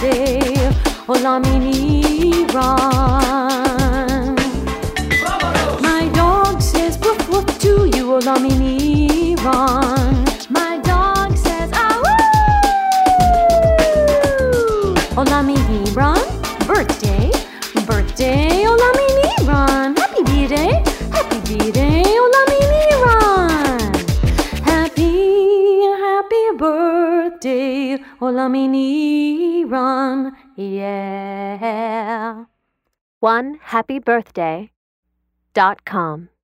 birthday, Olamini Ron. My dog says woof woof to you, Olamini Ron. My dog says ah woo! Olamini Ron, birthday, birthday, Olamini Ron. Happy B-Day, Olamini Ron. Happy birthday, Olamini Ron. Yeah. OneHappyBirthday.com